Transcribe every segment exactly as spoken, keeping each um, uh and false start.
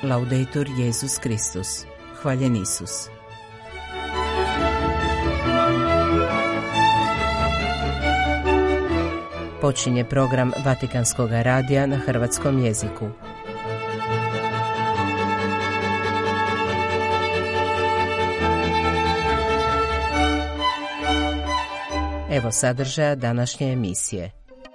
Laudetur Jesus Kristus. Hvaljen Isus. Počinje program Vatikanskog radija na hrvatskom jeziku. Evo sadržaja današnje emisije.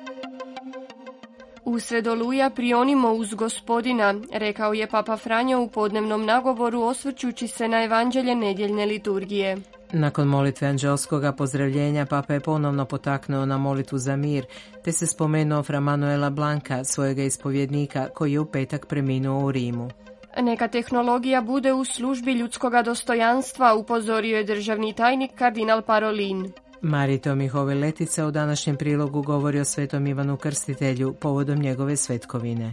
Usred oluja prionimo uz Gospodina, rekao je Papa Franjo u podnevnom nagovoru osvrćući se na evanđelje nedjeljne liturgije. Nakon molitve anđelskoga pozdravljenja, Papa je ponovno potaknuo na molitvu za mir, te se spomenuo fra Manuela Blanca, svojega ispovjednika, koji je u petak preminuo u Rimu. Neka tehnologija bude u službi ljudskoga dostojanstva, upozorio je državni tajnik kardinal Parolin. Marito Mihove Letica u današnjem prilogu govori o svetom Ivanu Krstitelju povodom njegove svetkovine.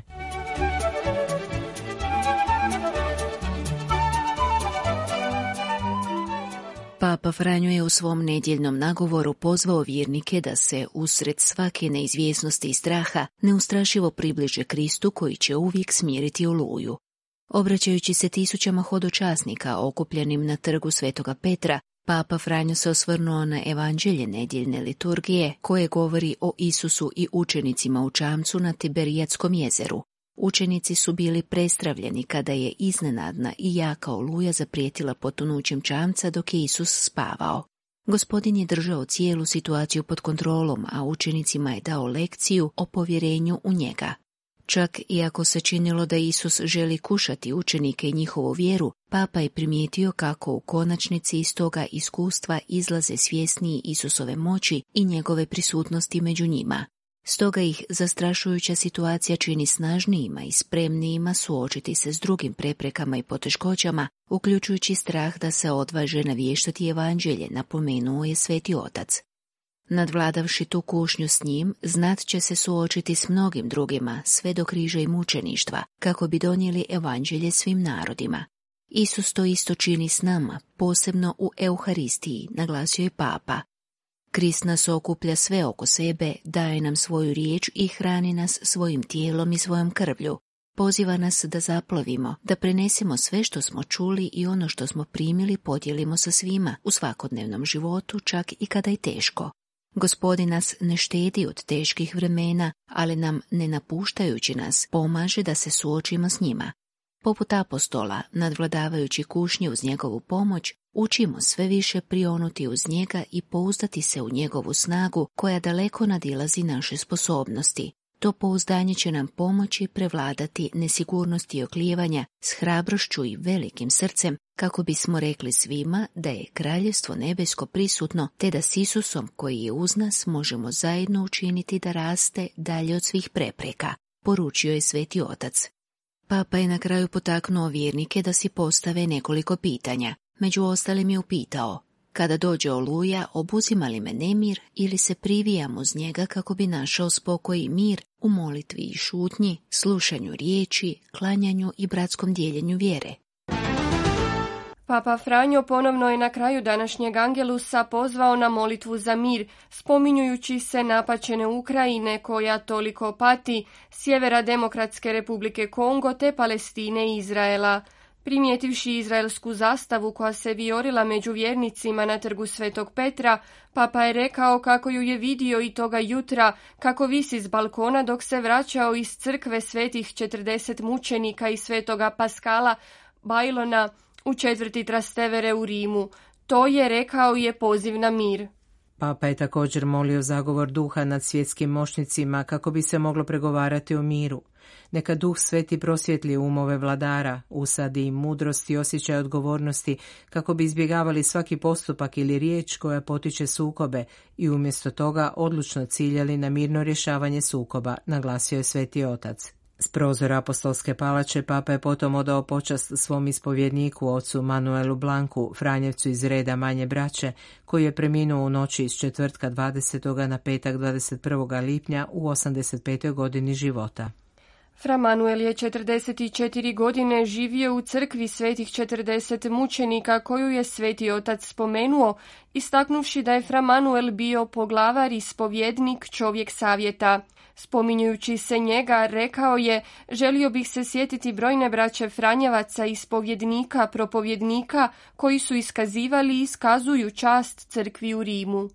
Papa Franjo je u svom nedjeljnom nagovoru pozvao vjernike da se usred svake neizvjesnosti i straha neustrašivo približe Kristu koji će uvijek smiriti oluju. Obraćajući se tisućama hodočasnika okupljenim na trgu Svetoga Petra, Papa Franjo se osvrnuo na evanđelje nedjeljne liturgije koje govori o Isusu i učenicima u čamcu na Tiberijadskom jezeru. Učenici su bili prestravljeni kada je iznenadna i jaka oluja zaprijetila potonućem čamca dok je Isus spavao. Gospodin je držao cijelu situaciju pod kontrolom, a učenicima je dao lekciju o povjerenju u njega. Čak i ako se činilo da Isus želi kušati učenike i njihovu vjeru, Papa je primijetio kako u konačnici iz toga iskustva izlaze svjesniji Isusove moći i njegove prisutnosti među njima. Stoga ih zastrašujuća situacija čini snažnijima i spremnijima suočiti se s drugim preprekama i poteškoćama, uključujući strah da se odvaže navještati evanđelje, napomenuo je Sveti Otac. Nadvladavši tu kušnju s njim, znat će se suočiti s mnogim drugima, sve do križa i mučeništva, kako bi donijeli evanđelje svim narodima. Isus to isto čini s nama, posebno u Euharistiji, naglasio je Papa. Krist nas okuplja sve oko sebe, daje nam svoju riječ i hrani nas svojim tijelom i svojom krvlju. Poziva nas da zaplovimo, da prenesemo sve što smo čuli i ono što smo primili podijelimo sa svima u svakodnevnom životu, čak i kada je teško. Gospodin nas ne štedi od teških vremena, ali nam, ne napuštajući nas, pomaže da se suočimo s njima. Poput apostola, nadvladavajući kušnje uz njegovu pomoć, učimo sve više prionuti uz njega i pouzdati se u njegovu snagu koja daleko nadilazi naše sposobnosti. To pouzdanje će nam pomoći prevladati nesigurnost i oklijevanja s hrabrošću i velikim srcem, kako bismo rekli svima da je Kraljevstvo nebesko prisutno, te da s Isusom koji je uz nas možemo zajedno učiniti da raste dalje od svih prepreka, poručio je Sveti Otac. Papa je na kraju potaknuo vjernike da si postave nekoliko pitanja. Među ostalim je upitao: kada dođe oluja, obuzima li me nemir ili se privijam uz njega kako bi našao spokoj i mir u molitvi i šutnji, slušanju riječi, klanjanju i bratskom dijeljenju vjere? Papa Franjo ponovno je na kraju današnjeg Angelusa pozvao na molitvu za mir, spominjujući se napaćene Ukrajine koja toliko pati, sjevera Demokratske Republike Kongo te Palestine i Izraela. Primijetivši izraelsku zastavu koja se vijorila među vjernicima na trgu Svetog Petra, Papa je rekao kako ju je vidio i toga jutra, kako visi s balkona dok se vraćao iz crkve svetih četrdeset mučenika i svetoga Paskala Bajlona u četvrti Trastevere u Rimu. To je, rekao je, poziv na mir. Papa je također molio zagovor duha nad svjetskim moćnicima kako bi se moglo pregovarati o miru. Neka Duh Sveti prosvjetli umove vladara, usadi im mudrost i osjećaj odgovornosti kako bi izbjegavali svaki postupak ili riječ koja potiče sukobe i umjesto toga odlučno ciljali na mirno rješavanje sukoba, naglasio je Sveti Otac. S prozora apostolske palače Papa je potom odao počast svom ispovjedniku, ocu Manuelu Blancu, Franjevcu iz reda Manje braće, koji je preminuo u noći iz četvrtka dvadesetog na petak dvadeset prvog lipnja u osamdeset petoj godini života. Fra Manuel je četrdeset četiri godine živio u crkvi svetih četrdeset mučenika koju je sveti otac spomenuo, istaknuvši da je Fra Manuel bio poglavar i spovjednik, čovjek savjeta. Spominjujući se njega, rekao je: želio bih se sjetiti brojne braće Franjevaca i spovjednika, propovjednika koji su iskazivali i iskazuju čast crkvi u Rimu.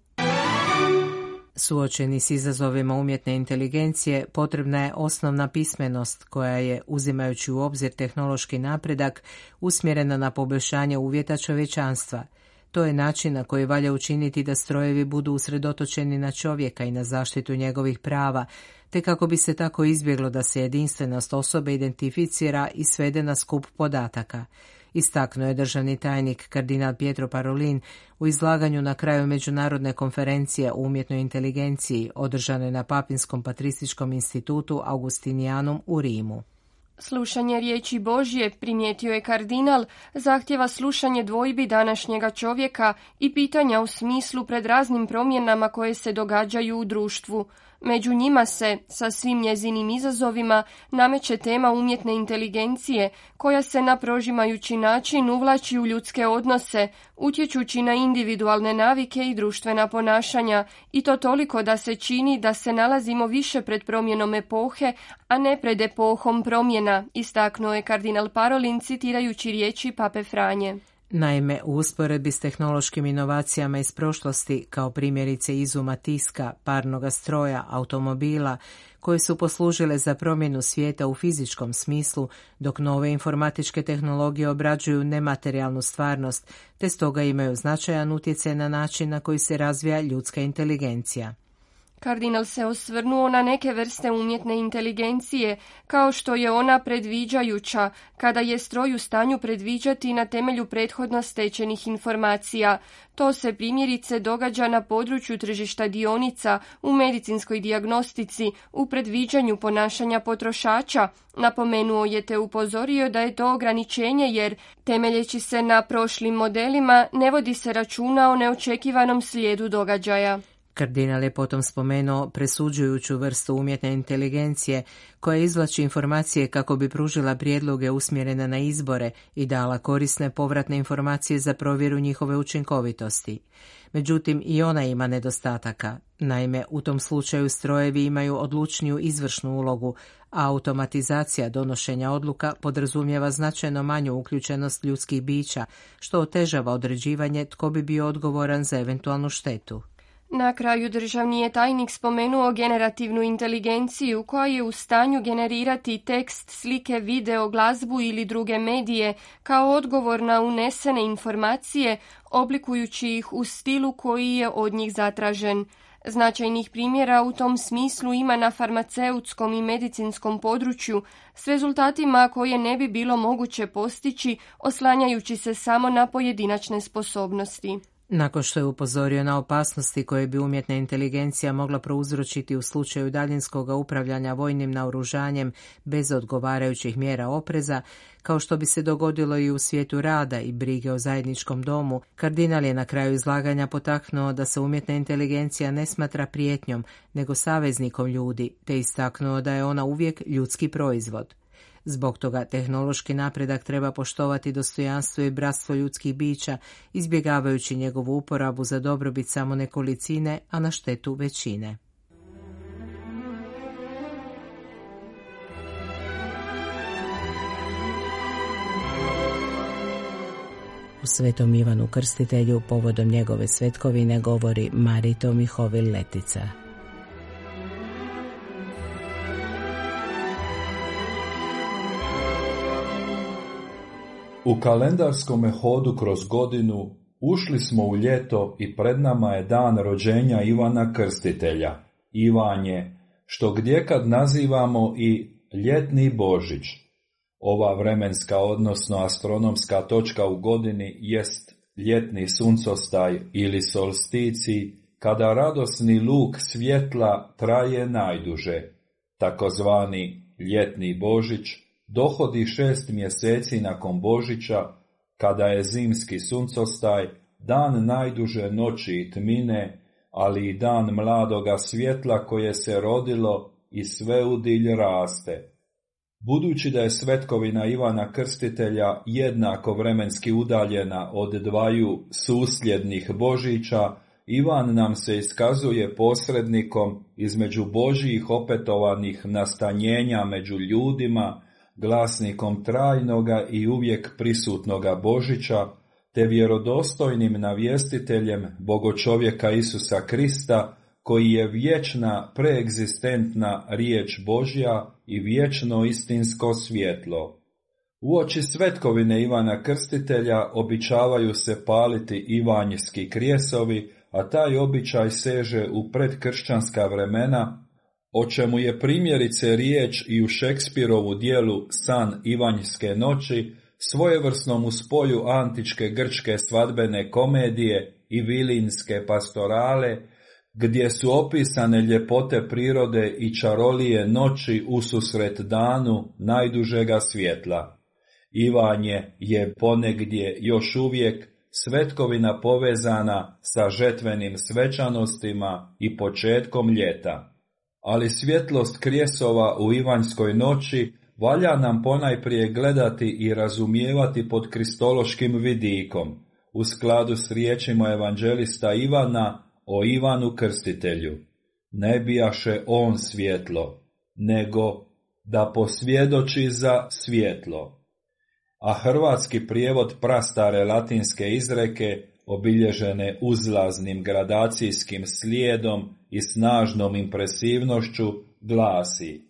Suočeni s izazovima umjetne inteligencije, potrebna je osnovna pismenost koja je, uzimajući u obzir tehnološki napredak, usmjerena na poboljšanje uvjeta čovječanstva. To je način na koji valja učiniti da strojevi budu usredotočeni na čovjeka i na zaštitu njegovih prava, te kako bi se tako izbjeglo da se jedinstvenost osobe identificira i svede na skup podataka. Istaknuo je državni tajnik kardinal Pietro Parolin u izlaganju na kraju međunarodne konferencije o umjetnoj inteligenciji održane na Papinskom patrističkom institutu Augustinianum u Rimu. Slušanje riječi Božje, primijetio je kardinal, zahtjeva slušanje dvojbi današnjega čovjeka i pitanja u smislu pred raznim promjenama koje se događaju u društvu. Među njima se, sa svim njezinim izazovima, nameće tema umjetne inteligencije, koja se na prožimajući način uvlači u ljudske odnose, utječući na individualne navike i društvena ponašanja, i to toliko da se čini da se nalazimo više pred promjenom epohe, a ne pred epohom promjena, istaknuo je kardinal Parolin citirajući riječi pape Franje. Naime, u usporedbi s tehnološkim inovacijama iz prošlosti, kao primjerice izuma tiska, parnoga stroja, automobila, koje su poslužile za promjenu svijeta u fizičkom smislu, dok nove informatičke tehnologije obrađuju nematerijalnu stvarnost, te stoga imaju značajan utjecaj na način na koji se razvija ljudska inteligencija. Kardinal se osvrnuo na neke vrste umjetne inteligencije, kao što je ona predviđajuća, kada je stroj u stanju predviđati na temelju prethodno stečenih informacija. To se primjerice događa na području tržišta dionica, u medicinskoj dijagnostici, u predviđanju ponašanja potrošača. Napomenuo je te upozorio da je to ograničenje jer, temeljeći se na prošlim modelima, ne vodi se računa o neočekivanom slijedu događaja. Kardinal je potom spomenuo presuđujuću vrstu umjetne inteligencije koja izvlači informacije kako bi pružila prijedloge usmjerene na izbore i dala korisne povratne informacije za provjeru njihove učinkovitosti. Međutim, i ona ima nedostataka. Naime, u tom slučaju strojevi imaju odlučniju izvršnu ulogu, a automatizacija donošenja odluka podrazumijeva značajno manju uključenost ljudskih bića, što otežava određivanje tko bi bio odgovoran za eventualnu štetu. Na kraju državni je tajnik spomenuo generativnu inteligenciju koja je u stanju generirati tekst, slike, video, glazbu ili druge medije kao odgovor na unesene informacije, oblikujući ih u stilu koji je od njih zatražen. Značajnih primjera u tom smislu ima na farmaceutskom i medicinskom području s rezultatima koje ne bi bilo moguće postići oslanjajući se samo na pojedinačne sposobnosti. Nakon što je upozorio na opasnosti koje bi umjetna inteligencija mogla prouzročiti u slučaju daljinskog upravljanja vojnim naoružanjem bez odgovarajućih mjera opreza, kao što bi se dogodilo i u svijetu rada i brige o zajedničkom domu, kardinal je na kraju izlaganja potaknuo da se umjetna inteligencija ne smatra prijetnjom, nego saveznikom ljudi, te istaknuo da je ona uvijek ljudski proizvod. Zbog toga tehnološki napredak treba poštovati dostojanstvo i bratstvo ljudskih bića, izbjegavajući njegovu uporabu za dobrobit samo nekolicine, a na štetu većine. U Svetom Ivanu Krstitelju povodom njegove svetkovine govori Marito Mihovil Letica. U kalendarskom hodu kroz godinu ušli smo u ljeto i pred nama je dan rođenja Ivana Krstitelja, Ivanje, što gdjekad nazivamo i ljetni Božić. Ova vremenska, odnosno astronomska točka u godini jest ljetni suncostaj ili solsticij, kada radosni luk svjetla traje najduže, takozvani ljetni Božić, dohodi šest mjeseci nakon Božića, kada je zimski suncostaj, dan najduže noći i tmine, ali i dan mladoga svjetla koje se rodilo i sveudilj raste. Budući da je svetkovina Ivana Krstitelja jednako vremenski udaljena od dvaju susljednih Božića, Ivan nam se iskazuje posrednikom između Božjih opetovanih nastanjenja među ljudima, glasnikom trajnoga i uvijek prisutnoga Božića, te vjerodostojnim navjestiteljem Bogočovjeka Isusa Krista, koji je vječna preegzistentna riječ Božja i vječno istinsko svjetlo. Uoči svetkovine Ivana Krstitelja običavaju se paliti ivanjski krijesovi, a taj običaj seže u predkršćanska vremena, o čemu je primjerice riječ i u Šekspirovu djelu San Ivanjske noći, svojevrsnom u spoju antičke grčke svadbene komedije i vilinske pastorale, gdje su opisane ljepote prirode i čarolije noći ususret danu najdužega svjetla. Ivanje je ponegdje još uvijek svetkovina povezana sa žetvenim svečanostima i početkom ljeta. Ali svjetlost krijesova u Ivanjskoj noći valja nam ponajprije gledati i razumijevati pod kristološkim vidikom, u skladu s riječima evanđelista Ivana o Ivanu Krstitelju. Ne bijaše on svjetlo, nego da posvjedoči za svjetlo. A hrvatski prijevod prastare latinske izreke, obilježene uzlaznim gradacijskim slijedom i snažnom impresivnošću, glasi: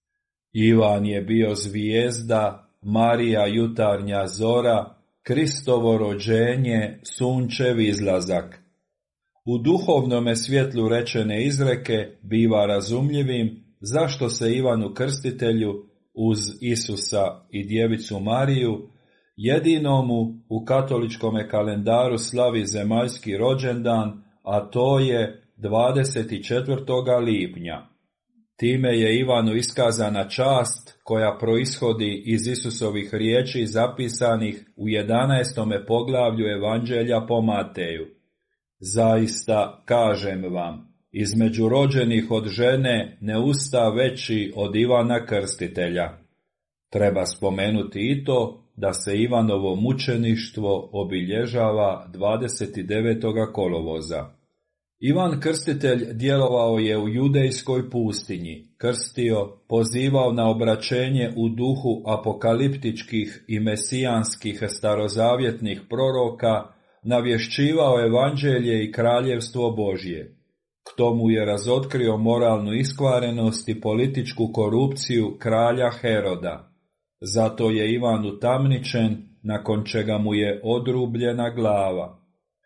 Ivan je bio zvijezda, Marija jutarnja zora, Kristovo rođenje, sunčev izlazak. U duhovnome svjetlu rečene izreke biva razumljivim zašto se Ivanu Krstitelju uz Isusa i djevicu Mariju, jedinomu u katoličkome kalendaru slavi zemaljski rođendan, a to je dvadeset četvrtog lipnja. Time je Ivanu iskazana čast koja proishodi iz Isusovih riječi zapisanih u jedanaestome poglavlju Evanđelja po Mateju. Zaista kažem vam, između rođenih od žene ne usta veći od Ivana Krstitelja. Treba spomenuti i to da se Ivanovo mučeništvo obilježava dvadeset devetog kolovoza. Ivan Krstitelj djelovao je u judejskoj pustinji, krstio, pozivao na obraćenje u duhu apokaliptičkih i mesijanskih starozavjetnih proroka, navješćivao evanđelje i kraljevstvo Božje. K tomu je razotkrio moralnu iskvarenost i političku korupciju kralja Heroda. Zato je Ivan utamničen, nakon čega mu je odrubljena glava.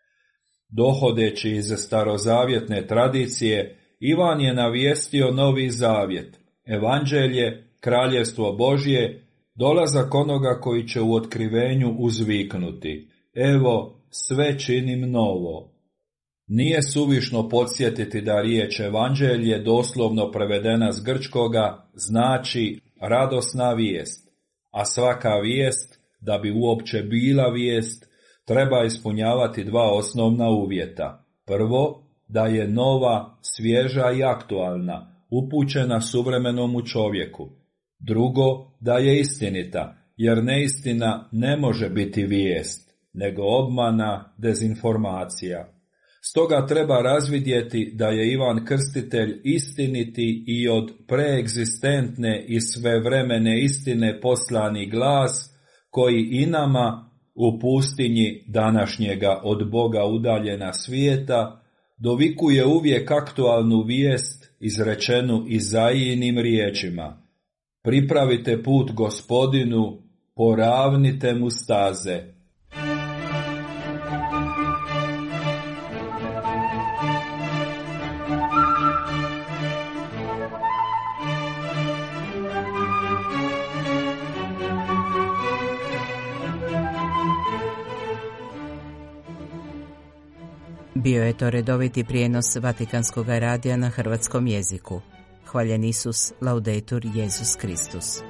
Dohodeći iz starozavjetne tradicije, Ivan je navijestio novi zavjet, evanđelje, kraljevstvo Božje, dolazak onoga koji će u otkrivenju uzviknuti: evo, sve činim novo. Nije suvišno podsjetiti da riječ evanđelje, doslovno prevedena s grčkoga, znači radosna vijest, a svaka vijest, da bi uopće bila vijest, treba ispunjavati dva osnovna uvjeta. Prvo, da je nova, svježa i aktualna, upućena suvremenomu čovjeku. Drugo, da je istinita, jer neistina ne može biti vijest, nego obmana, dezinformacija. Stoga treba razvidjeti da je Ivan Krstitelj istiniti i od preegzistentne i svevremene istine poslani glas, koji i nama, u pustinji današnjega od Boga udaljena svijeta, dovikuje uvijek aktualnu vijest izrečenu Izaijinim riječima: pripravite put Gospodinu, poravnite mu staze. Bio je to redoviti prijenos Vatikanskog radija na hrvatskom jeziku. Hvaljen Isus, laudetur Jesus Kristus.